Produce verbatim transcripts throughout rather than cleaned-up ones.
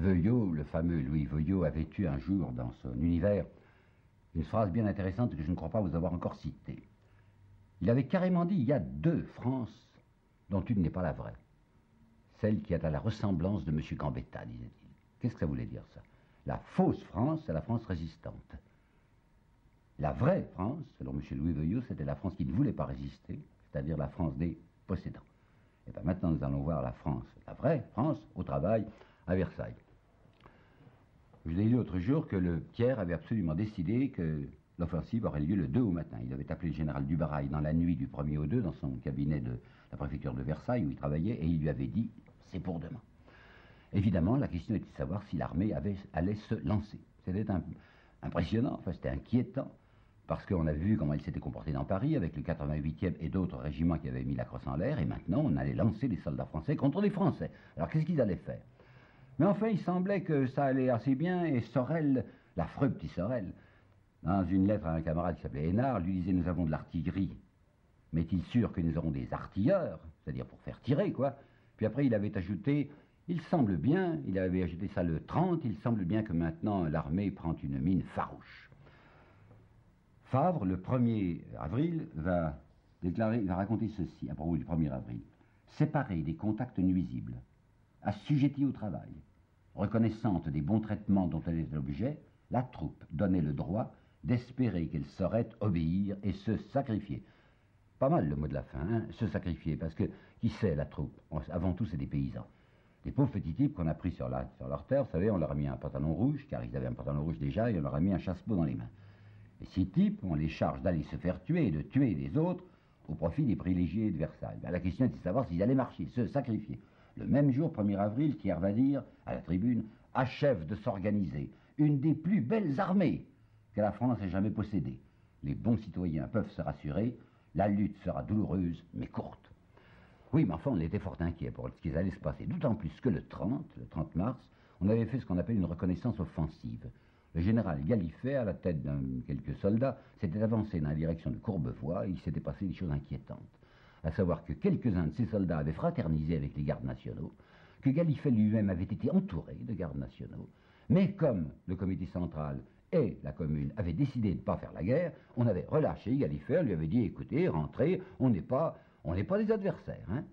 Veuillot, le fameux Louis Veuillot, avait eu un jour dans son univers une phrase bien intéressante que je ne crois pas vous avoir encore citée. Il avait carrément dit, il y a deux France dont une n'est pas la vraie. Celle qui est à la ressemblance de M. Gambetta, disait-il. Qu'est-ce que ça voulait dire, ça? La fausse France, c'est la France résistante. La vraie France, selon M. Louis Veuillot, c'était la France qui ne voulait pas résister, c'est-à-dire la France des possédants. Et bien maintenant, nous allons voir la France, la vraie France, au travail, à Versailles. Je vous ai dit l'autre jour que le Thiers avait absolument décidé que l'offensive aurait lieu le deux au matin. Il avait appelé le général Dubarail dans la nuit du premier au deux, dans son cabinet de la préfecture de Versailles, où il travaillait, et il lui avait dit « c'est pour demain ». Évidemment, la question était de savoir si l'armée allait se lancer. C'était impressionnant, enfin, c'était inquiétant, parce qu'on a vu comment il s'était comporté dans Paris, avec le quatre-vingt-huitième et d'autres régiments qui avaient mis la crosse en l'air, et maintenant on allait lancer les soldats français contre les Français. Alors qu'est-ce qu'ils allaient faire? Mais enfin, il semblait que ça allait assez bien, et Sorel, l'affreux petit Sorel, dans une lettre à un camarade qui s'appelait Hénard, lui disait « Nous avons de l'artillerie, mais est-il sûr que nous aurons des artilleurs ?» C'est-à-dire pour faire tirer, quoi. Puis après, il avait ajouté « Il semble bien, il avait ajouté ça le trente, il semble bien que maintenant l'armée prend une mine farouche. » Favre, le premier avril, va déclarer, va raconter ceci à propos du premier avril. « Séparée des contacts nuisibles, assujettie au travail, reconnaissante des bons traitements dont elle est l'objet, la troupe donnait le droit d'espérer qu'elle saurait obéir et se sacrifier. » Pas mal le mot de la fin, hein, se sacrifier, parce que qui c'est la troupe? Avant tout, c'est des paysans. Des pauvres petits types qu'on a pris sur, la, sur leur terre, vous savez, on leur a mis un pantalon rouge, car ils avaient un pantalon rouge déjà, et on leur a mis un chasse-peau dans les mains. Et ces types, on les charge d'aller se faire tuer et de tuer les autres au profit des privilégiés de Versailles. Ben, la question était de savoir s'ils allaient marcher, se sacrifier. Le même jour, premier avril, Thiers va dire, à la tribune, achève de s'organiser une des plus belles armées que la France ait jamais possédées. Les bons citoyens peuvent se rassurer, la lutte sera douloureuse, mais courte. Oui, mais enfin, on était fort inquiets pour ce qui allait se passer, d'autant plus que le trente, le trente mars, on avait fait ce qu'on appelle une reconnaissance offensive. Le général Gallifet, à la tête de quelques soldats, s'était avancé dans la direction de Courbevoie, et il s'était passé des choses inquiétantes. À savoir que quelques-uns de ces soldats avaient fraternisé avec les gardes nationaux, que Gallifet lui-même avait été entouré de gardes nationaux, mais comme le comité central et la commune avaient décidé de ne pas faire la guerre, on avait relâché Gallifet, on lui avait dit, écoutez, rentrez, on n'est pas, on n'est pas des adversaires. Hein.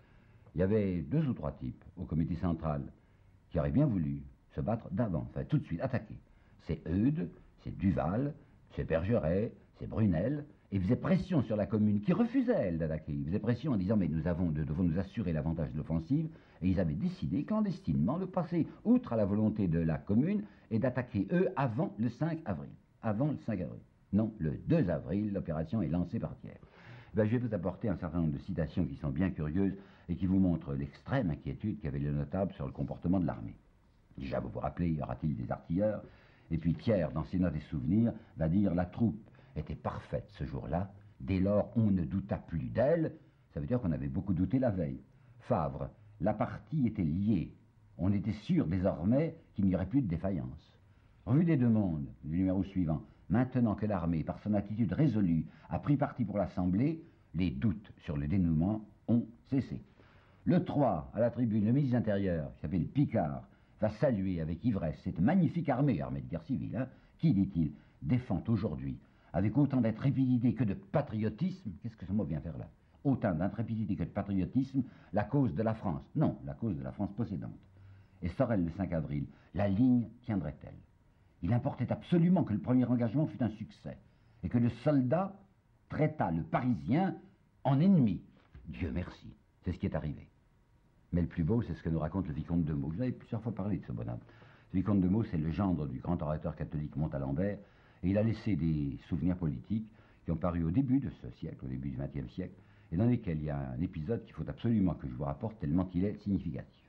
Il y avait deux ou trois types au comité central qui auraient bien voulu se battre d'avant, enfin tout de suite, attaquer. C'est Eudes, c'est Duval, c'est Bergeret, c'est Brunel, et ils faisaient pression sur la commune, qui refusait, elle, d'attaquer. Ils faisaient pression en disant, mais nous avons, nous devons nous assurer l'avantage de l'offensive, et ils avaient décidé, clandestinement, de passer outre à la volonté de la commune, et d'attaquer, eux, avant le cinq avril. Avant le cinq avril. Non, le deux avril, l'opération est lancée par Thiers. Ben, je vais vous apporter un certain nombre de citations qui sont bien curieuses, et qui vous montrent l'extrême inquiétude qu'avait le notable sur le comportement de l'armée. Déjà, vous vous rappelez, y aura-t-il des artilleurs? Et puis Thiers, dans ses notes et souvenirs, va dire « La troupe était parfaite ce jour-là, dès lors on ne douta plus d'elle », ça veut dire qu'on avait beaucoup douté la veille. Favre, la partie était liée, on était sûr désormais qu'il n'y aurait plus de défaillance. Revue des Deux Mondes, du numéro suivant, maintenant que l'armée, par son attitude résolue, a pris parti pour l'Assemblée, les doutes sur le dénouement ont cessé. Le trois, à la tribune, le ministre intérieur, qui s'appelle Picard, va saluer avec ivresse cette magnifique armée, armée de guerre civile, hein, qui, dit-il, défend aujourd'hui, avec autant d'intrépidité que de patriotisme, qu'est-ce que ce mot vient faire là? Autant d'intrépidité que de patriotisme, la cause de la France. Non, la cause de la France possédante. Et Sorel, le cinq avril, la ligne tiendrait-elle? Il importait absolument que le premier engagement fût un succès, et que le soldat traitât le Parisien en ennemi. Dieu merci, c'est ce qui est arrivé. Mais le plus beau, c'est ce que nous raconte le vicomte de Meaux. Vous avez plusieurs fois parlé de ce bonhomme. Le vicomte de Meaux, c'est le gendre du grand orateur catholique Montalembert, et il a laissé des souvenirs politiques qui ont paru au début de ce siècle, au début du vingtième siècle, et dans lesquels il y a un épisode qu'il faut absolument que je vous rapporte tellement il est significatif.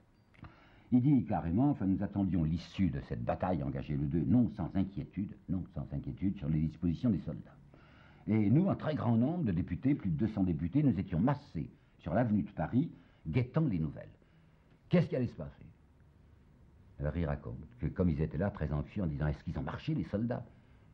Il dit carrément, enfin, nous attendions l'issue de cette bataille engagée le deux, non sans inquiétude, non sans inquiétude sur les dispositions des soldats. Et nous, un très grand nombre de députés, plus de deux cents députés, nous étions massés sur l'avenue de Paris, guettant les nouvelles. Qu'est-ce qui allait se passer? Alors il raconte que comme ils étaient là, très anxieux, en disant, est-ce qu'ils ont marché, les soldats?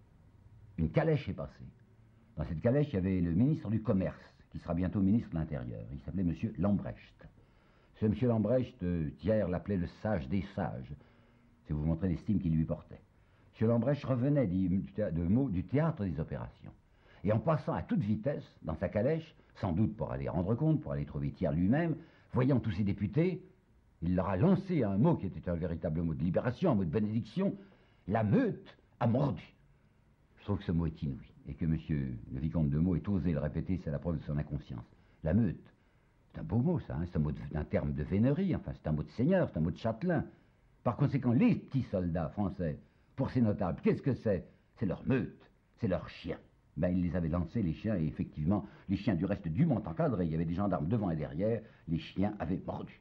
Une calèche est passée. Dans cette calèche, il y avait le ministre du Commerce, qui sera bientôt ministre de l'Intérieur. Il s'appelait M. Lambrecht. Ce M. Lambrecht, euh, Thiers l'appelait le sage des sages. C'est vous montrer l'estime qu'il lui portait. M. Lambrèche revenait du, de mots du théâtre des opérations. Et en passant à toute vitesse dans sa calèche, sans doute pour aller rendre compte, pour aller trouver Thiers lui-même, voyant tous ces députés, il leur a lancé un mot qui était un véritable mot de libération, un mot de bénédiction. La meute a mordu. Je trouve que ce mot est inouï, et que M. le vicomte de Meaux ait osé le répéter, c'est la preuve de son inconscience. La meute, c'est un beau mot ça, hein, c'est un, mot de, un terme de vénerie, enfin c'est un mot de seigneur, c'est un mot de châtelain. Par conséquent, les petits soldats français, pour ces notables, qu'est-ce que c'est? C'est leur meute, c'est leurs chiens. Ben, il les avait lancés, les chiens, et effectivement, les chiens du reste dûment encadrés, il y avait des gendarmes devant et derrière, les chiens avaient mordu.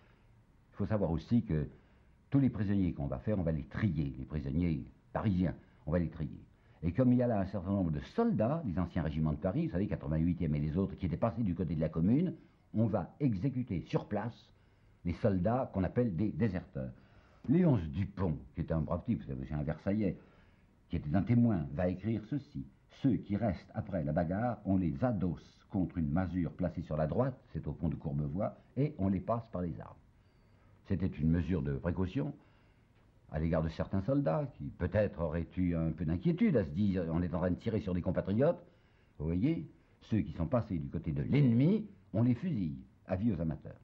Il faut savoir aussi que tous les prisonniers qu'on va faire, on va les trier, les prisonniers parisiens, on va les trier. Et comme il y a là un certain nombre de soldats, des anciens régiments de Paris, vous savez, quatre-vingt-huitième et les autres, qui étaient passés du côté de la Commune, on va exécuter sur place les soldats qu'on appelle des déserteurs. Léonce Dupont, qui est un brave type, vous savez, c'est un Versaillais, qui était un témoin, va écrire ceci. Ceux qui restent après la bagarre, on les adosse contre une masure placée sur la droite, c'est au pont de Courbevoie, et on les passe par les armes. C'était une mesure de précaution à l'égard de certains soldats qui peut-être auraient eu un peu d'inquiétude à se dire on est en train de tirer sur des compatriotes. Vous voyez, ceux qui sont passés du côté de l'ennemi, on les fusille. Avis aux amateurs.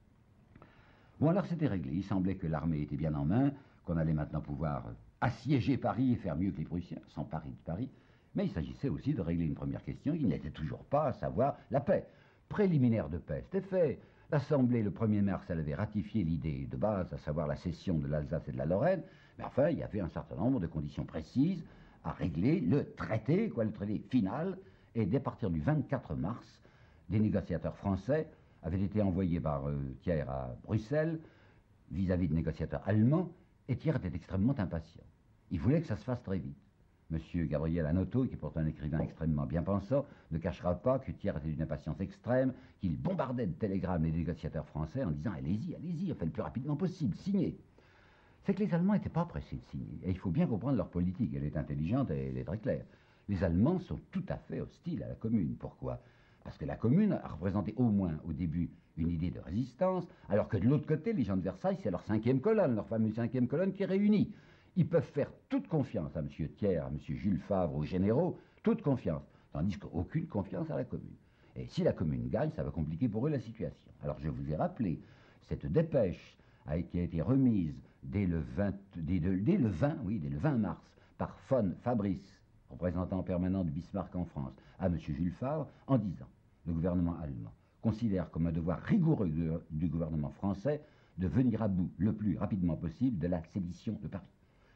Bon, alors c'était réglé. Il semblait que l'armée était bien en main, qu'on allait maintenant pouvoir assiéger Paris et faire mieux que les Prussiens, s'emparer de Paris. Mais il s'agissait aussi de régler une première question qui n'était toujours pas, à savoir la paix. Préliminaire de paix, c'était fait. L'Assemblée, le premier mars, elle avait ratifié l'idée de base, à savoir la cession de l'Alsace et de la Lorraine, mais enfin, il y avait un certain nombre de conditions précises à régler. Le traité, quoi, le traité final, et dès partir du vingt-quatre mars, des négociateurs français avaient été envoyés par euh, Thiers à Bruxelles, vis-à-vis de négociateurs allemands, et Thiers était extrêmement impatient. Il voulait que ça se fasse très vite. Monsieur Gabriel Hanotaux, qui est pourtant un écrivain extrêmement bien pensant, ne cachera pas que Thiers était d'une impatience extrême, qu'il bombardait de télégrammes les négociateurs français en disant « Allez-y, allez-y, on fait le plus rapidement possible, signez ». C'est que les Allemands n'étaient pas pressés de signer. Et il faut bien comprendre leur politique, elle est intelligente et elle est très claire. Les Allemands sont tout à fait hostiles à la Commune. Pourquoi? Parce que la Commune a représenté au moins au début une idée de résistance, alors que de l'autre côté, les gens de Versailles, c'est leur cinquième colonne, leur fameuse cinquième colonne qui est réunie. Ils peuvent faire toute confiance à M. Thiers, à M. Jules Favre, aux généraux, toute confiance, tandis qu'aucune confiance à la Commune. Et si la Commune gagne, ça va compliquer pour eux la situation. Alors je vous ai rappelé, cette dépêche a, qui a été remise dès le, vingt, dès, de, dès le vingt, oui, dès le vingt mars, par von Fabrice, représentant permanent de Bismarck en France, à M. Jules Favre, en disant le gouvernement allemand considère comme un devoir rigoureux du gouvernement français de venir à bout le plus rapidement possible de la sédition de Paris.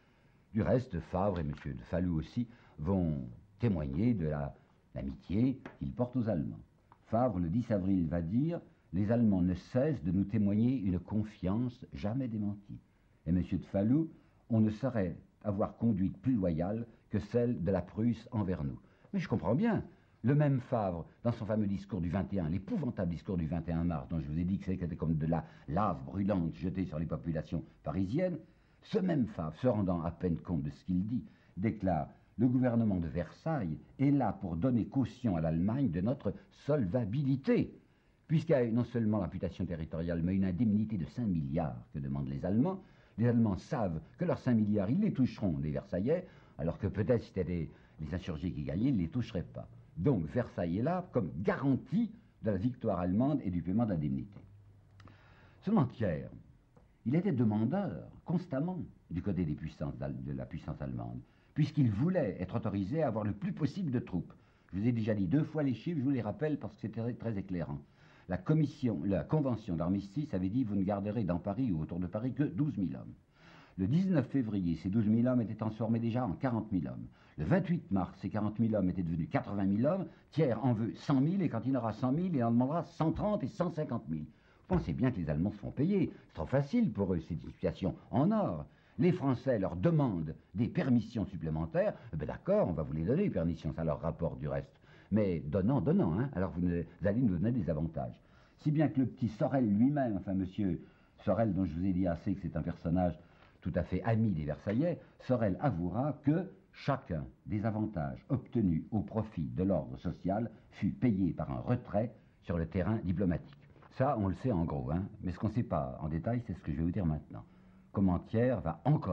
Du reste, Favre et M. de Falloux aussi vont témoigner de la, l'amitié qu'ils portent aux Allemands. Favre, le dix avril, va dire « Les Allemands ne cessent de nous témoigner une confiance jamais démentie. » Et M. de Falloux « On ne saurait avoir conduite plus loyale que celle de la Prusse envers nous. » Mais je comprends bien. Le même Favre, dans son fameux discours du vingt et un, l'épouvantable discours du vingt et un mars, dont je vous ai dit que c'était comme de la lave brûlante jetée sur les populations parisiennes, ce même Favre, se rendant à peine compte de ce qu'il dit, déclare « Le gouvernement de Versailles est là pour donner caution à l'Allemagne de notre solvabilité, puisqu'il y a non seulement l'amputation territoriale, mais une indemnité de cinq milliards que demandent les Allemands. Les Allemands savent que leurs cinq milliards, ils les toucheront, les Versaillais, alors que peut-être si c'était les insurgés qui gagnaient, ils ne les toucheraient pas. Donc Versailles est là comme garantie de la victoire allemande et du paiement de l'indemnité. » Seulement Thiers, il était demandeur constamment du côté des puissances de la puissance allemande, puisqu'il voulait être autorisé à avoir le plus possible de troupes. Je vous ai déjà dit deux fois les chiffres, je vous les rappelle parce que c'était très éclairant. La, commission, la convention d'armistice avait dit « Vous ne garderez dans Paris ou autour de Paris que douze mille hommes ». Le dix-neuf février, ces douze mille hommes étaient transformés déjà en quarante mille hommes. Le vingt-huit mars, ces quarante mille hommes étaient devenus quatre-vingt mille hommes. Thiers en veut cent mille, et quand il aura cent mille, il en demandera cent trente et cent cinquante mille. Vous pensez bien que les Allemands se font payer. C'est trop facile pour eux, c'est une situation en or. Les Français leur demandent des permissions supplémentaires. Eh bien d'accord, on va vous les donner, les permissions, ça leur rapporte du reste. Mais donnant, donnant, hein, alors vous, ne, vous allez nous donner des avantages. Si bien que le petit Sorel lui-même, enfin monsieur Sorel, dont je vous ai dit assez que c'est un personnage tout à fait ami des Versaillais, Sorel avouera que chacun des avantages obtenus au profit de l'ordre social fut payé par un retrait sur le terrain diplomatique. Ça, on le sait en gros, hein, mais ce qu'on ne sait pas en détail, c'est ce que je vais vous dire maintenant. Comment Thiers va encore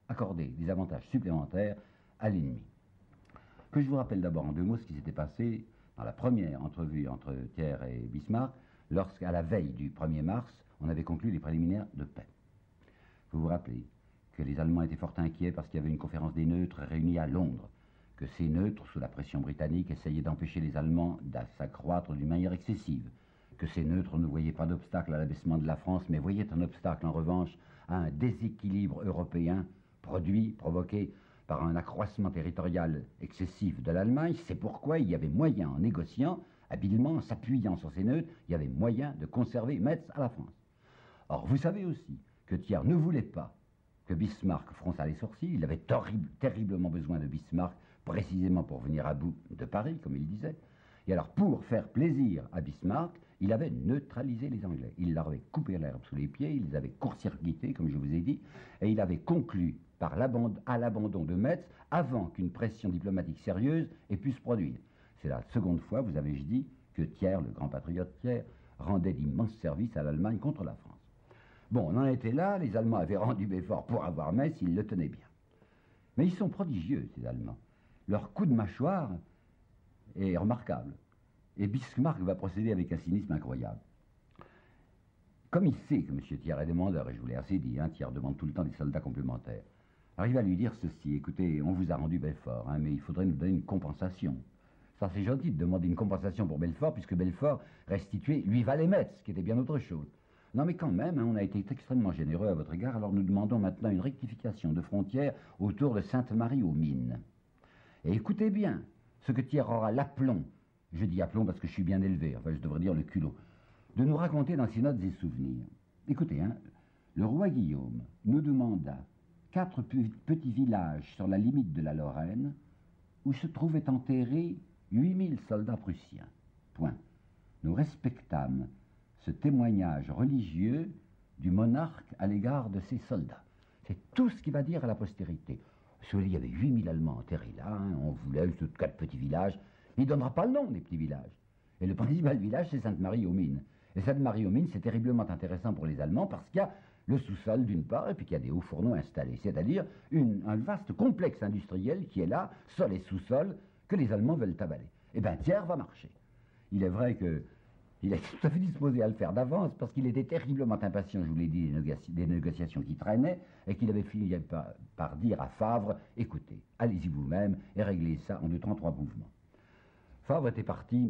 accorder des avantages supplémentaires à l'ennemi. Que je vous rappelle d'abord en deux mots ce qui s'était passé dans la première entrevue entre Thiers et Bismarck, lorsqu'à la veille du premier mars, on avait conclu les préliminaires de paix. Vous vous rappelez que les Allemands étaient fort inquiets parce qu'il y avait une conférence des neutres réunie à Londres, que ces neutres, sous la pression britannique, essayaient d'empêcher les Allemands de s'accroître d'une manière excessive, que ces neutres ne voyaient pas d'obstacle à l'abaissement de la France, mais voyaient un obstacle en revanche à un déséquilibre européen produit, provoqué par un accroissement territorial excessif de l'Allemagne. C'est pourquoi il y avait moyen, en négociant, habilement, en s'appuyant sur ces neutres, il y avait moyen de conserver Metz à la France. Or, vous savez aussi que Thiers ne voulait pas que Bismarck fronçât les sourcils. Il avait terrible, terriblement besoin de Bismarck, précisément pour venir à bout de Paris, comme il disait. Et alors, pour faire plaisir à Bismarck, il avait neutralisé les Anglais. Il leur avait coupé l'herbe sous les pieds, il les avait court-circuités, comme je vous ai dit, et il avait conclu par à l'abandon de Metz avant qu'une pression diplomatique sérieuse ait pu se produire. C'est la seconde fois, vous avez dit, que Thiers, le grand patriote Thiers, rendait d'immenses services à l'Allemagne contre la France. Bon, on en était là, les Allemands avaient rendu Belfort pour avoir Metz, ils le tenaient bien. Mais ils sont prodigieux, ces Allemands. Leur coup de mâchoire est remarquable. Et Bismarck va procéder avec un cynisme incroyable. Comme il sait que M. Thiers est demandeur, et je vous l'ai assez dit, hein, Thiers demande tout le temps des soldats complémentaires, alors il va lui dire ceci: écoutez, on vous a rendu Belfort, hein, mais il faudrait nous donner une compensation. Ça, c'est gentil de demander une compensation pour Belfort, puisque Belfort, restitué, lui valait Metz, ce qui était bien autre chose. Non, mais quand même, hein, on a été extrêmement généreux à votre égard, alors nous demandons maintenant une rectification de frontière autour de Sainte-Marie-aux-Mines. Et écoutez bien, ce que Thiers aura l'aplomb, je dis aplomb parce que je suis bien élevé, enfin je devrais dire le culot, de nous raconter dans ses notes et souvenirs. Écoutez, hein, le roi Guillaume nous demanda quatre petits villages sur la limite de la Lorraine où se trouvaient enterrés huit mille soldats prussiens. Point. Nous respectâmes ce témoignage religieux du monarque à l'égard de ses soldats. C'est tout ce qu'il va dire à la postérité. Il y avait huit mille Allemands enterrés là, hein, on voulait quatre petits villages. Il ne donnera pas le nom des petits villages. Et le principal village, c'est Sainte-Marie-aux-Mines. Et Sainte-Marie-aux-Mines, c'est terriblement intéressant pour les Allemands parce qu'il y a le sous-sol d'une part, et puis qu'il y a des hauts fourneaux installés. C'est-à-dire un vaste complexe industriel qui est là, sol et sous-sol, que les Allemands veulent avaler. Eh bien, Thiers va marcher. Il est vrai que il est tout à fait disposé à le faire d'avance parce qu'il était terriblement impatient, je vous l'ai dit, des, négoci des négociations qui traînaient et qu'il avait fini par, par dire à Favre: écoutez, allez-y vous-même et réglez ça en deux temps, trois mouvements. Favre était parti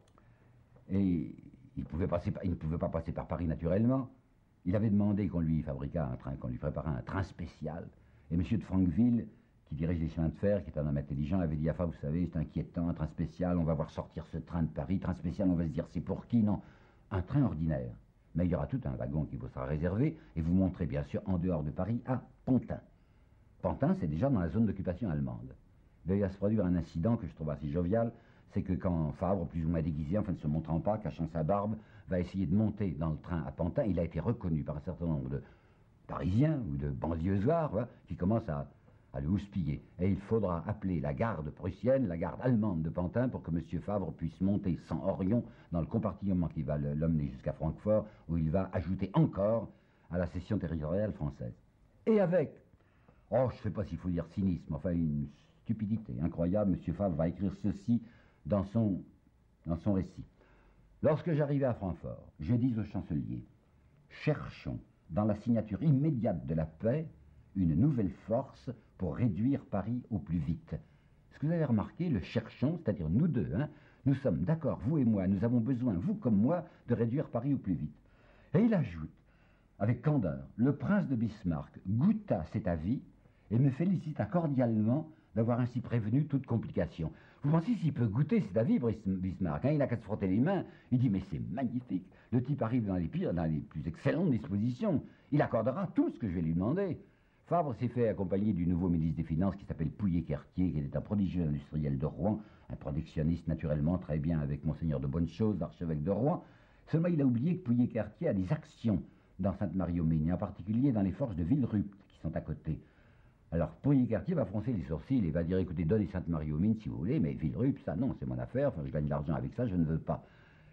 et il, pouvait passer, il ne pouvait pas passer par Paris naturellement. Il avait demandé qu'on lui fabriquât un train, qu'on lui préparât un train spécial. Et M. de Franqueville, qui dirige les chemins de fer, qui est un homme intelligent, avait dit à Favre: vous savez, c'est inquiétant, un train spécial, on va voir sortir ce train de Paris. Train spécial, on va se dire, c'est pour qui? Non, un train ordinaire. Mais il y aura tout un wagon qui vous sera réservé, et vous monterez bien sûr en dehors de Paris à Pantin. Pantin, c'est déjà dans la zone d'occupation allemande. Il va se produire un incident que je trouve assez jovial, c'est que quand Favre, plus ou moins déguisé, enfin ne se montrant pas, cachant sa barbe, va essayer de monter dans le train à Pantin, il a été reconnu par un certain nombre de Parisiens ou de banlieusards, voilà, qui commencent à, à le houspiller. Et il faudra appeler la garde prussienne, la garde allemande de Pantin, pour que M. Favre puisse monter sans Orion dans le compartiment qui va l'emmener jusqu'à Francfort, où il va ajouter encore à la cession territoriale française. Et avec, oh, je ne sais pas s'il faut dire cynisme, enfin une stupidité incroyable, M. Favre va écrire ceci dans son, dans son récit. Lorsque j'arrivai à Francfort, je dis au chancelier: cherchons, dans la signature immédiate de la paix, une nouvelle force pour réduire Paris au plus vite. Ce que vous avez remarqué, le cherchons, c'est-à-dire nous deux, hein, nous sommes d'accord, vous et moi, nous avons besoin, vous comme moi, de réduire Paris au plus vite. Et il ajoute, avec candeur: le prince de Bismarck goûta cet avis et me félicita cordialement d'avoir ainsi prévenu toute complication. Vous pensez s'il peut goûter cet avis, Bismarck, hein, il n'a qu'à se frotter les mains, il dit: mais c'est magnifique, le type arrive dans les pires, dans les plus excellentes dispositions, il accordera tout ce que je vais lui demander. Favre s'est fait accompagner du nouveau ministre des Finances qui s'appelle Pouillet-Cartier, qui était un prodigieux industriel de Rouen, un protectionniste naturellement, très bien avec Monseigneur de Bonnechose, l'archevêque de Rouen. Seulement il a oublié que Pouillet-Cartier a des actions dans Sainte-Marie-aux-Mines, en particulier dans les forges de Villerupt qui sont à côté. Alors Pouillet-Cartier va froncer les sourcils et va dire: écoutez, donnez Sainte-Marie-aux-Mines si vous voulez, mais Villerupt, ça non, c'est mon affaire, enfin, je gagne de l'argent avec ça, je ne veux pas.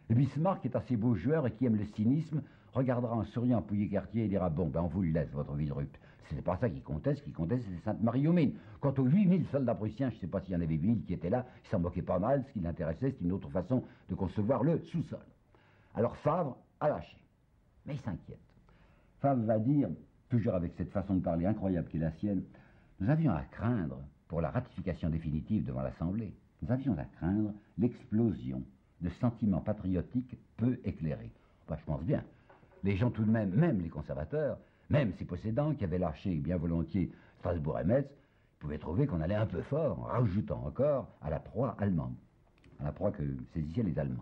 Et Bismarck, qui est assez beau joueur et qui aime le cynisme, regardera en souriant Pouilly-Cartier et dira « Bon, ben on vous le laisse, votre Villerupt ». C'est pas ça qui comptait, ce qui comptait, c'était Sainte-Marie-aux-Mines. Quant aux huit mille soldats prussiens, je ne sais pas s'il y en avait huit mille qui étaient là, ils s'en moquaient pas mal, ce qui l'intéressait, c'est une autre façon de concevoir le sous-sol. Alors Favre a lâché, mais il s'inquiète. Favre va dire, toujours avec cette façon de parler incroyable qui est la sienne, nous avions à craindre, pour la ratification définitive devant l'Assemblée, nous avions à craindre l'explosion de sentiments patriotiques peu éclairés. Bah, je pense bien. Les gens tout de même, même les conservateurs, même ces possédants qui avaient lâché bien volontiers Strasbourg et Metz, pouvaient trouver qu'on allait un peu fort, en rajoutant encore à la proie allemande, à la proie que saisissaient les Allemands.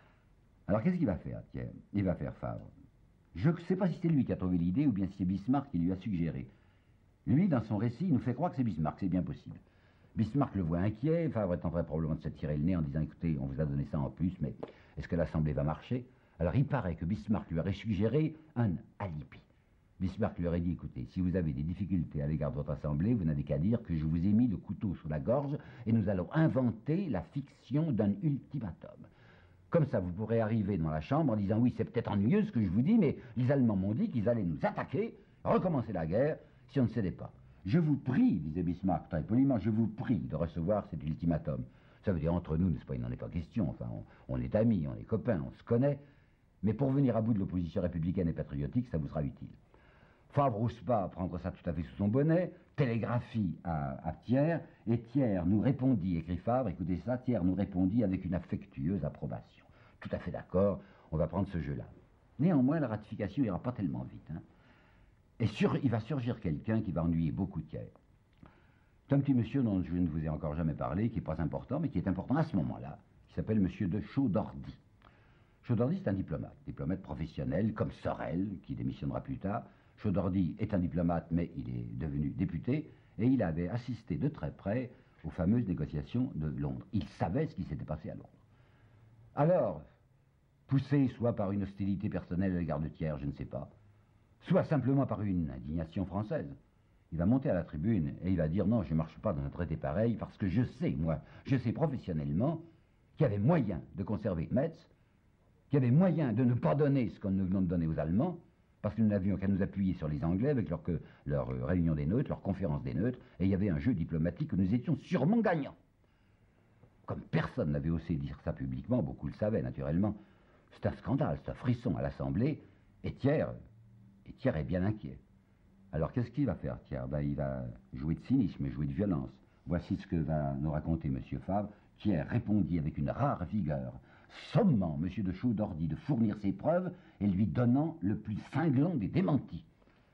Alors qu'est-ce qu'il va faire, Thiers? Il va faire Favre. Je ne sais pas si c'est lui qui a trouvé l'idée ou bien si c'est Bismarck qui lui a suggéré. Lui, dans son récit, il nous fait croire que c'est Bismarck, c'est bien possible. Bismarck le voit inquiet, Favre est en train probablement de se tirer le nez en disant « Écoutez, on vous a donné ça en plus, mais est-ce que l'Assemblée va marcher ?» Alors il paraît que Bismarck lui aurait suggéré un alibi. Bismarck lui aurait dit « Écoutez, si vous avez des difficultés à l'égard de votre Assemblée, vous n'avez qu'à dire que je vous ai mis le couteau sous la gorge et nous allons inventer la fiction d'un ultimatum. Comme ça, vous pourrez arriver dans la Chambre en disant « Oui, c'est peut-être ennuyeux ce que je vous dis, mais les Allemands m'ont dit qu'ils allaient nous attaquer, recommencer la guerre, si on ne cédait pas. Je vous prie, disait Bismarck très poliment, je vous prie de recevoir cet ultimatum. » Ça veut dire entre nous, n'est-ce pas, il n'en est pas question, enfin, on, on est amis, on est copains, on se connaît, mais pour venir à bout de l'opposition républicaine et patriotique, ça vous sera utile. Favre n'ose pas prendre ça tout à fait sous son bonnet, télégraphie à, à Thiers, et Thiers nous répondit, écrit Favre, écoutez ça, Thiers nous répondit avec une affectueuse approbation. Tout à fait d'accord, on va prendre ce jeu-là. Néanmoins, la ratification n'ira pas tellement vite. Hein. Et sur, il va surgir quelqu'un qui va ennuyer beaucoup Thiers. C'est un petit monsieur dont je ne vous ai encore jamais parlé, qui n'est pas important, mais qui est important à ce moment-là, qui s'appelle monsieur de Chaudordy. Chaudordy, c'est un diplomate, diplomate professionnel, comme Sorel, qui démissionnera plus tard. Chaudordy est un diplomate, mais il est devenu député, et il avait assisté de très près aux fameuses négociations de Londres. Il savait ce qui s'était passé à Londres. Alors, poussé soit par une hostilité personnelle à l'égard de Thiers, je ne sais pas, soit simplement par une indignation française, il va monter à la tribune et il va dire « Non, je ne marche pas dans un traité pareil, parce que je sais, moi, je sais professionnellement qu'il y avait moyen de conserver Metz, qu'il y avait moyen de ne pas donner ce que nous venons de donner aux Allemands, parce que nous n'avions qu'à nous appuyer sur les Anglais avec leur, que, leur euh, réunion des neutres, leur conférence des neutres, et il y avait un jeu diplomatique que nous étions sûrement gagnants. » Comme personne n'avait osé dire ça publiquement, beaucoup le savaient naturellement, c'est un scandale, c'est un frisson à l'Assemblée, et Thiers, et Thiers est bien inquiet. Alors qu'est-ce qu'il va faire, Thiers? Ben, il va jouer de cynisme, jouer de violence. Voici ce que va nous raconter M. Favre. Thiers répondit avec une rare vigueur, sommant M. de Chaudordy de fournir ses preuves et lui donnant le plus cinglant des démentis.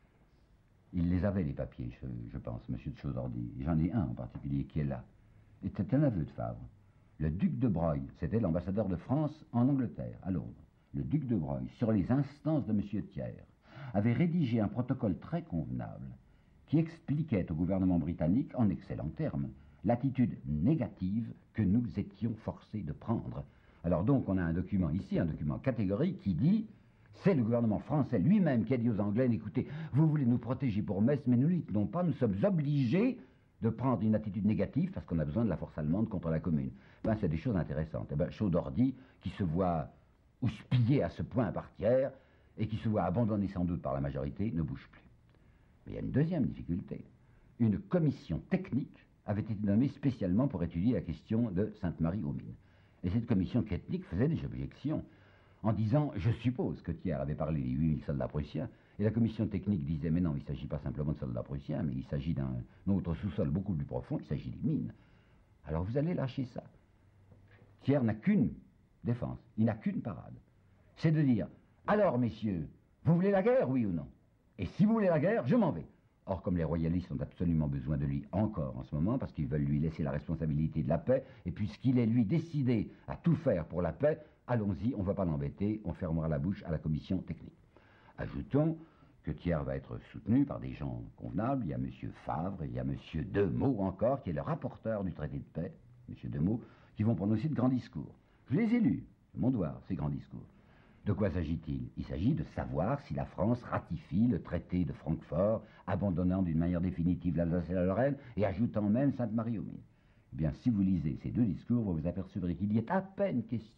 Il les avait, les papiers, je, je pense, M. de Chaudordy. J'en ai un en particulier qui est là. C'était un aveu de Favre. Le duc de Broglie, c'était l'ambassadeur de France en Angleterre, à Londres. Le duc de Broglie, sur les instances de M. Thiers, avait rédigé un protocole très convenable qui expliquait au gouvernement britannique, en excellents termes, l'attitude négative que nous étions forcés de prendre. Alors donc, on a un document ici, un document catégorique qui dit, c'est le gouvernement français lui-même qui a dit aux Anglais, écoutez, vous voulez nous protéger pour Metz, mais nous n'y tenons pas, nous sommes obligés de prendre une attitude négative parce qu'on a besoin de la force allemande contre la commune. Ben, c'est des choses intéressantes. Eh ben, Chaudordy, qui se voit houspillé à ce point par Thiers, et qui se voit abandonné sans doute par la majorité, ne bouge plus. Mais il y a une deuxième difficulté. Une commission technique avait été nommée spécialement pour étudier la question de Sainte-Marie-aux-Mines. Et cette commission technique faisait des objections, en disant, je suppose que Thiers avait parlé des huit mille soldats prussiens, et la commission technique disait, mais non, il ne s'agit pas simplement de soldats prussiens, mais il s'agit d'un autre sous-sol beaucoup plus profond, il s'agit des mines. Alors vous allez lâcher ça. Thiers n'a qu'une défense, il n'a qu'une parade. C'est de dire, alors, messieurs, vous voulez la guerre, oui ou non? Et si vous voulez la guerre, je m'en vais. Or, comme les royalistes ont absolument besoin de lui encore en ce moment, parce qu'ils veulent lui laisser la responsabilité de la paix, et puisqu'il est, lui, décidé à tout faire pour la paix, allons-y, on ne va pas l'embêter, on fermera la bouche à la commission technique. Ajoutons que Thiers va être soutenu par des gens convenables. Il y a M. Favre, il y a M. Demeaux encore, qui est le rapporteur du traité de paix, M. Demeaux, qui vont prononcer de grands discours. Je les ai lus, c'est mon devoir, ces grands discours. De quoi s'agit-il? Il s'agit de savoir si la France ratifie le traité de Francfort, abandonnant d'une manière définitive l'Alsace et la Lorraine et ajoutant même Sainte-Marie-aux-Mines. Eh bien, si vous lisez ces deux discours, vous vous apercevrez qu'il y est à peine question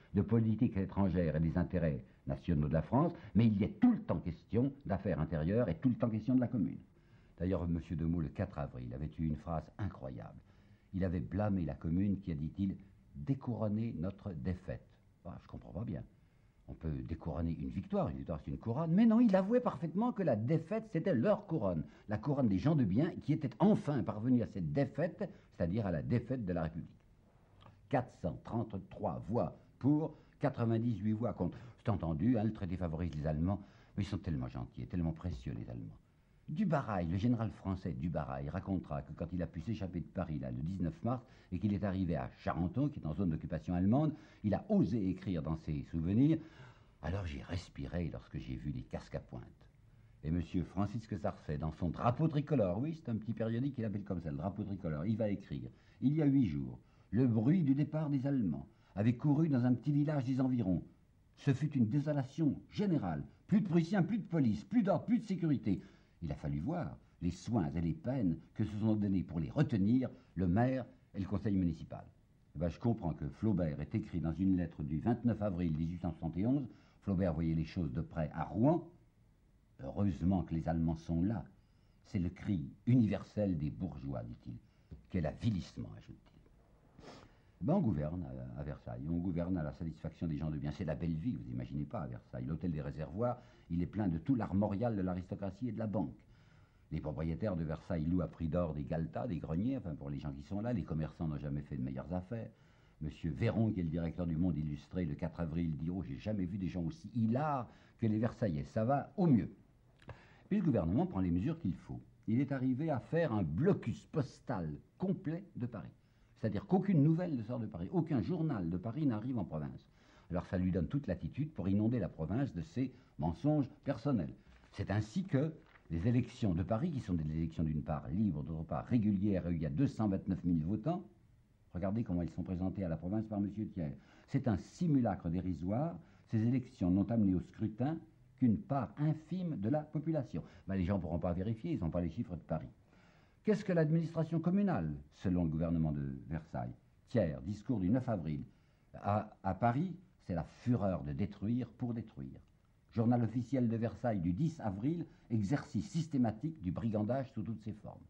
de politique étrangère et des intérêts nationaux de la France, mais il y est tout le temps question d'affaires intérieures et tout le temps question de la commune. D'ailleurs, M. Demeaux, le quatre avril, avait eu une phrase incroyable. Il avait blâmé la commune qui a, dit-il, découronné notre défaite. Ah, je ne comprends pas bien. On peut découronner une victoire, une victoire c'est une couronne, mais non, il avouait parfaitement que la défaite, c'était leur couronne, la couronne des gens de bien qui étaient enfin parvenus à cette défaite, c'est-à-dire à la défaite de la République. quatre cent trente-trois voix pour, quatre-vingt-dix-huit voix contre. C'est entendu, hein, le traité favorise les Allemands, mais ils sont tellement gentils, tellement précieux les Allemands. Dubarail, le général français Dubarail, racontera que quand il a pu s'échapper de Paris là, le dix-neuf mars et qu'il est arrivé à Charenton, qui est en zone d'occupation allemande, il a osé écrire dans ses souvenirs « Alors j'ai respiré lorsque j'ai vu les casques à pointe ». Et M. Francisque Sarcey, dans son drapeau tricolore, oui, c'est un petit périodique qu'il appelle comme ça, le drapeau tricolore, il va écrire « Il y a huit jours, le bruit du départ des Allemands avait couru dans un petit village des environs. Ce fut une désolation générale. Plus de Prussiens, plus de police, plus d'ordre, plus de sécurité. » Il a fallu voir les soins et les peines que se sont donnés pour les retenir le maire et le conseil municipal. Eh ben, je comprends que Flaubert ait écrit dans une lettre du vingt-neuf avril mille huit cent soixante et onze, Flaubert voyait les choses de près à Rouen. Heureusement que les Allemands sont là. C'est le cri universel des bourgeois, dit-il. Quel avilissement, ajoute-t-il. Ben, on gouverne à, à Versailles, on gouverne à la satisfaction des gens de bien. C'est la belle vie, vous imaginez pas, à Versailles. L'hôtel des Réservoirs, il est plein de tout l'armorial de l'aristocratie et de la banque. Les propriétaires de Versailles louent à prix d'or des galetas, des greniers, enfin pour les gens qui sont là. Les commerçants n'ont jamais fait de meilleures affaires. Monsieur Véron, qui est le directeur du Monde Illustré, le quatre avril, dit « Oh, j'ai jamais vu des gens aussi hilars que les Versaillais. Ça va au mieux. » Puis le gouvernement prend les mesures qu'il faut. Il est arrivé à faire un blocus postal complet de Paris. C'est-à-dire qu'aucune nouvelle ne sort de Paris, aucun journal de Paris n'arrive en province. Alors ça lui donne toute latitude pour inonder la province de ses mensonges personnels. C'est ainsi que les élections de Paris, qui sont des élections d'une part libres, d'autre part régulières, où il y a deux cent vingt-neuf mille votants, regardez comment elles sont présentées à la province par M. Thiers. C'est un simulacre dérisoire. Ces élections n'ont amené au scrutin qu'une part infime de la population. Ben, les gens ne pourront pas vérifier, ils n'ont pas les chiffres de Paris. Qu'est-ce que l'administration communale, selon le gouvernement de Versailles? Thiers, discours du neuf avril. À, à Paris, c'est la fureur de détruire pour détruire. Journal officiel de Versailles du dix avril, exercice systématique du brigandage sous toutes ses formes.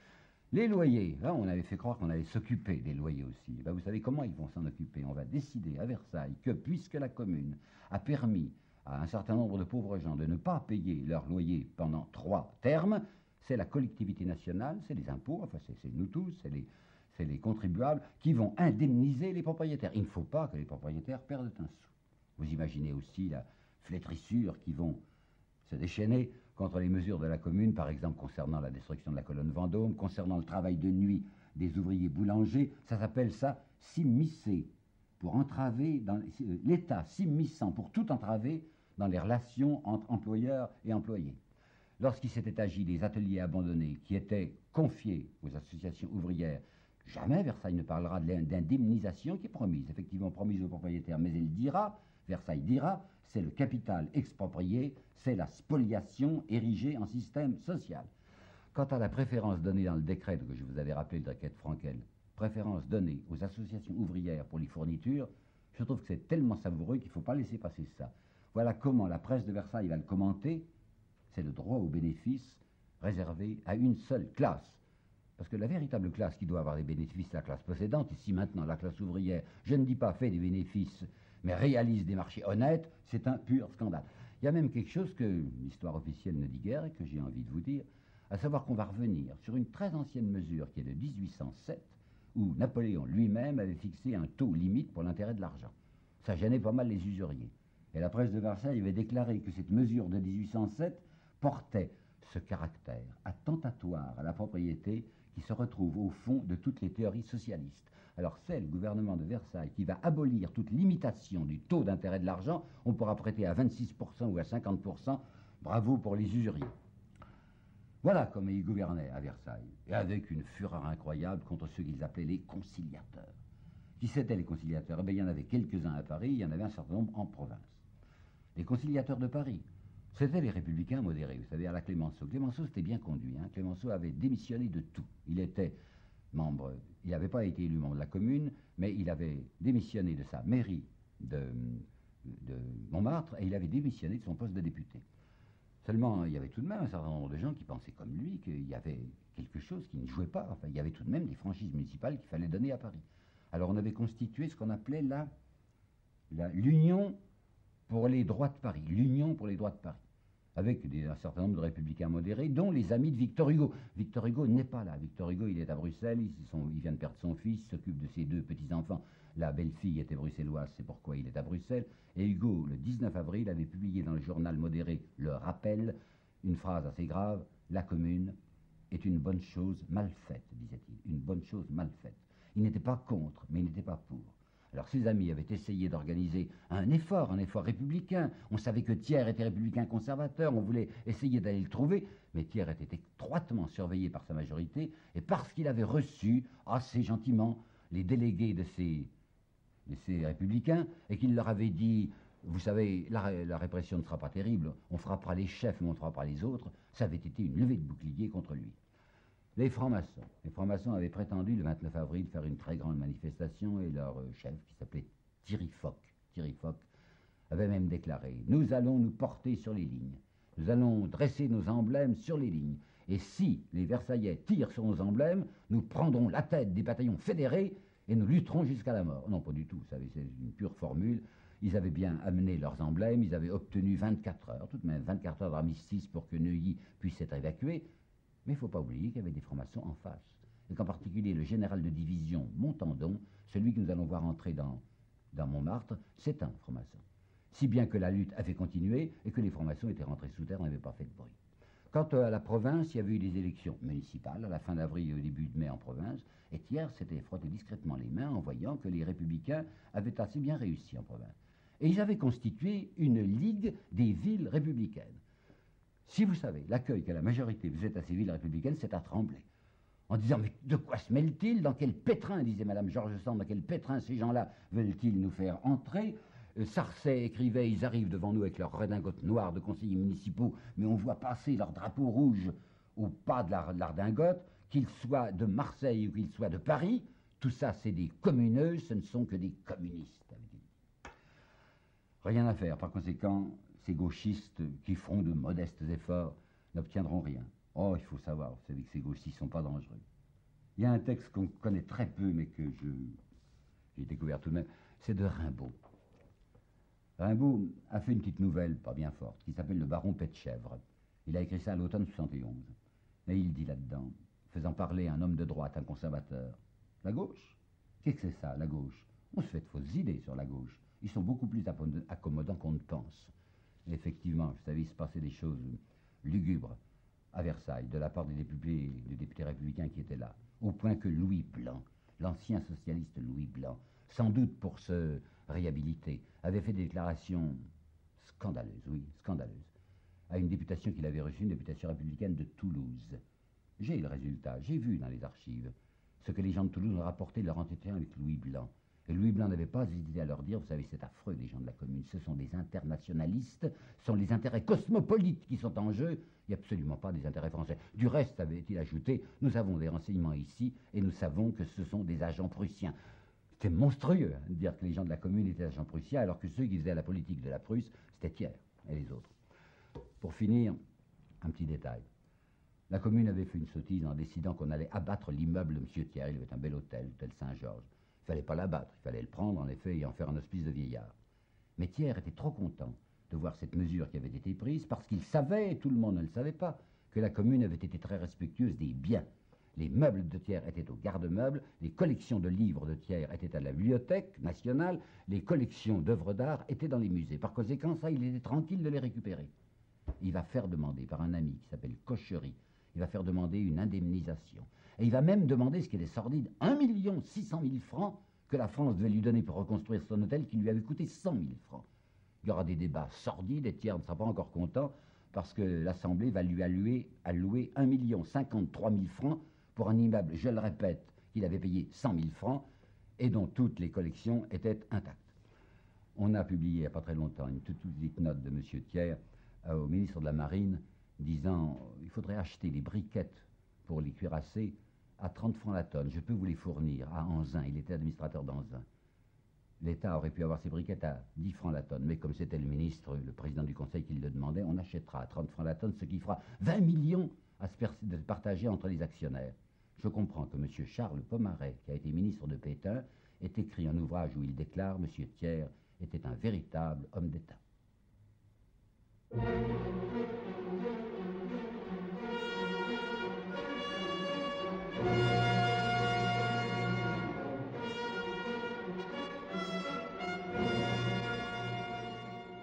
Les loyers, hein, on avait fait croire qu'on allait s'occuper des loyers aussi. Ben, vous savez comment ils vont s'en occuper? On va décider à Versailles que, puisque la commune a permis à un certain nombre de pauvres gens de ne pas payer leur loyer pendant trois termes, c'est la collectivité nationale, c'est les impôts, enfin c'est nous tous, c'est les, les contribuables qui vont indemniser les propriétaires. Il ne faut pas que les propriétaires perdent un sou. Vous imaginez aussi la flétrissure qui vont se déchaîner contre les mesures de la commune, par exemple concernant la destruction de la colonne Vendôme, concernant le travail de nuit des ouvriers boulangers. Ça s'appelle ça s'immiscer, pour entraver, dans l'État s'immisçant pour tout entraver dans les relations entre employeurs et employés. Lorsqu'il s'était agi des ateliers abandonnés qui étaient confiés aux associations ouvrières, jamais Versailles ne parlera d'indemnisation qui est promise, effectivement promise aux propriétaires, mais elle dira, Versailles dira, c'est le capital exproprié, c'est la spoliation érigée en système social. Quant à la préférence donnée dans le décret que je vous avais rappelé, le décret de Frankel, préférence donnée aux associations ouvrières pour les fournitures, je trouve que c'est tellement savoureux qu'il ne faut pas laisser passer ça. Voilà comment la presse de Versailles va le commenter. C'est le droit aux bénéfices réservé à une seule classe. Parce que la véritable classe qui doit avoir des bénéfices, c'est la classe possédante. Ici maintenant, la classe ouvrière, je ne dis pas fait des bénéfices, mais réalise des marchés honnêtes, c'est un pur scandale. Il y a même quelque chose que l'histoire officielle ne dit guère et que j'ai envie de vous dire, à savoir qu'on va revenir sur une très ancienne mesure qui est de dix-huit cent sept, où Napoléon lui-même avait fixé un taux limite pour l'intérêt de l'argent. Ça gênait pas mal les usuriers. Et la presse de Versailles avait déclaré que cette mesure de dix-huit cent sept portait ce caractère attentatoire à la propriété qui se retrouve au fond de toutes les théories socialistes. Alors c'est le gouvernement de Versailles qui va abolir toute limitation du taux d'intérêt de l'argent. On pourra prêter à vingt-six pour cent ou à cinquante pour cent. Bravo pour les usuriers. Voilà comment ils gouvernaient à Versailles, et avec une fureur incroyable contre ceux qu'ils appelaient les conciliateurs. Qui c'étaient les conciliateurs? Eh bien, il y en avait quelques-uns à Paris, il y en avait un certain nombre en province. Les conciliateurs de Paris, c'était les républicains modérés, vous savez, à la Clémenceau. Clémenceau, c'était bien conduit. Hein. Clémenceau avait démissionné de tout. Il était membre, il n'avait pas été élu membre de la commune, mais il avait démissionné de sa mairie de, de Montmartre et il avait démissionné de son poste de député. Seulement, il y avait tout de même un certain nombre de gens qui pensaient comme lui qu'il y avait quelque chose qui ne jouait pas. Enfin, il y avait tout de même des franchises municipales qu'il fallait donner à Paris. Alors on avait constitué ce qu'on appelait la, la, l'Union pour les droits de Paris, l'Union pour les droits de Paris, avec des, un certain nombre de républicains modérés, dont les amis de Victor Hugo. Victor Hugo n'est pas là. Victor Hugo, il est à Bruxelles, il, sont, il vient de perdre son fils, il s'occupe de ses deux petits-enfants. La belle-fille était bruxelloise, c'est pourquoi il est à Bruxelles. Et Hugo, le dix-neuf avril, avait publié dans le journal modéré Le Rappel une phrase assez grave: la commune est une bonne chose mal faite, disait-il, une bonne chose mal faite. Il n'était pas contre, mais il n'était pas pour. Alors ses amis avaient essayé d'organiser un effort, un effort républicain. On savait que Thiers était républicain conservateur, on voulait essayer d'aller le trouver, mais Thiers était étroitement surveillé par sa majorité, et parce qu'il avait reçu assez gentiment les délégués de ces, de ces républicains, et qu'il leur avait dit: vous savez, la, la répression ne sera pas terrible, on frappera les chefs, mais on ne fera pas les autres. Ça avait été une levée de bouclier contre lui. Les francs-maçons. Les francs-maçons avaient prétendu le vingt-neuf avril faire une très grande manifestation et leur euh, chef, qui s'appelait Thierry Foch, Thierry Foch, avait même déclaré: nous allons nous porter sur les lignes, nous allons dresser nos emblèmes sur les lignes, et si les Versaillais tirent sur nos emblèmes, nous prendrons la tête des bataillons fédérés et nous lutterons jusqu'à la mort. Non, pas du tout, vous savez, c'est une pure formule. Ils avaient bien amené leurs emblèmes, ils avaient obtenu vingt-quatre heures, tout de même vingt-quatre heures d'armistice pour que Neuilly puisse être évacué. Mais il ne faut pas oublier qu'il y avait des francs-maçons en face. Et qu'en particulier, le général de division Montandon, celui que nous allons voir entrer dans, dans Montmartre, c'est un franc-maçon. Si bien que la lutte avait continué et que les francs-maçons étaient rentrés sous terre, n'avaient pas fait de bruit. Quant à la province, il y avait eu des élections municipales à la fin d'avril et au début de mai en province, et Thiers s'était frotté discrètement les mains en voyant que les républicains avaient assez bien réussi en province. Et ils avaient constitué une ligue des villes républicaines. Si vous savez l'accueil que la majorité faisait à ces villes républicaines, c'est à trembler. En disant: mais de quoi se mêlent-ils? Dans quel pétrin, disait Madame George Sand, dans quel pétrin ces gens-là veulent-ils nous faire entrer? euh, Sarcey écrivait: ils arrivent devant nous avec leurs redingotes noires de conseillers municipaux, mais on voit passer leur drapeau rouge au pas de la, de la redingote, qu'ils soient de Marseille ou qu'ils soient de Paris. Tout ça, c'est des communeux, ce ne sont que des communistes. Rien à faire. Par conséquent, ces gauchistes qui font de modestes efforts n'obtiendront rien. Oh, il faut savoir, vous savez que ces gauchistes ne sont pas dangereux. Il y a un texte qu'on connaît très peu, mais que je, j'ai découvert tout de même, c'est de Rimbaud. Rimbaud a fait une petite nouvelle, pas bien forte, qui s'appelle Le Baron Petchèvre. Il a écrit ça à l'automne soixante et onze. Et il dit là-dedans, faisant parler un homme de droite, un conservateur: la gauche? Qu'est-ce que c'est ça, la gauche? On se fait de fausses idées sur la gauche. Ils sont beaucoup plus accommodants qu'on ne pense. Et effectivement, vous savez, il se passait des choses lugubres à Versailles, de la part des députés, des députés républicains qui étaient là, au point que Louis Blanc, l'ancien socialiste Louis Blanc, sans doute pour se réhabiliter, avait fait des déclarations scandaleuses, oui, scandaleuses, à une députation qu'il avait reçue, une députation républicaine de Toulouse. J'ai le résultat, j'ai vu dans les archives ce que les gens de Toulouse ont rapporté de leur entretien avec Louis Blanc. Et Louis Blanc n'avait pas hésité à leur dire: vous savez, c'est affreux, les gens de la commune, ce sont des internationalistes, ce sont les intérêts cosmopolites qui sont en jeu, il n'y a absolument pas des intérêts français. Du reste, avait-il ajouté, nous avons des renseignements ici, et nous savons que ce sont des agents prussiens. C'était monstrueux hein, de dire que les gens de la commune étaient agents prussiens, alors que ceux qui faisaient la politique de la Prusse, c'était Thiers et les autres. Pour finir, un petit détail. La commune avait fait une sottise en décidant qu'on allait abattre l'immeuble de M. Thiers. Il avait un bel hôtel, l'hôtel Saint-Georges. Il ne fallait pas l'abattre, il fallait le prendre en effet et en faire un hospice de vieillards. Mais Thiers était trop content de voir cette mesure qui avait été prise parce qu'il savait, et tout le monde ne le savait pas, que la commune avait été très respectueuse des biens. Les meubles de Thiers étaient au garde-meubles, les collections de livres de Thiers étaient à la Bibliothèque nationale, les collections d'œuvres d'art étaient dans les musées. Par conséquent, ça, il était tranquille de les récupérer. Il va faire demander par un ami qui s'appelle Cochery, il va faire demander une indemnisation. Et il va même demander, ce qui est sordide, un million six cent mille francs que la France devait lui donner pour reconstruire son hôtel qui lui avait coûté cent mille francs. Il y aura des débats sordides et Thiers ne sera pas encore content parce que l'Assemblée va lui allouer, allouer un million cinquante-trois mille francs pour un immeuble, je le répète, qu'il avait payé cent mille francs et dont toutes les collections étaient intactes. On a publié il n'y a pas très longtemps une toute petite note de M. Thiers euh, au ministre de la Marine disant il faudrait acheter les briquettes pour les cuirasser à trente francs la tonne. Je peux vous les fournir à Anzin. Il était administrateur d'Anzin. L'État aurait pu avoir ses briquettes à dix francs la tonne, mais comme c'était le ministre, le président du Conseil qui le demandait, on achètera à trente francs la tonne, ce qui fera vingt millions à se partager entre les actionnaires. Je comprends que M. Charles Pomarez, qui a été ministre de Pétain, ait écrit un ouvrage où il déclare M. Thiers était un véritable homme d'État.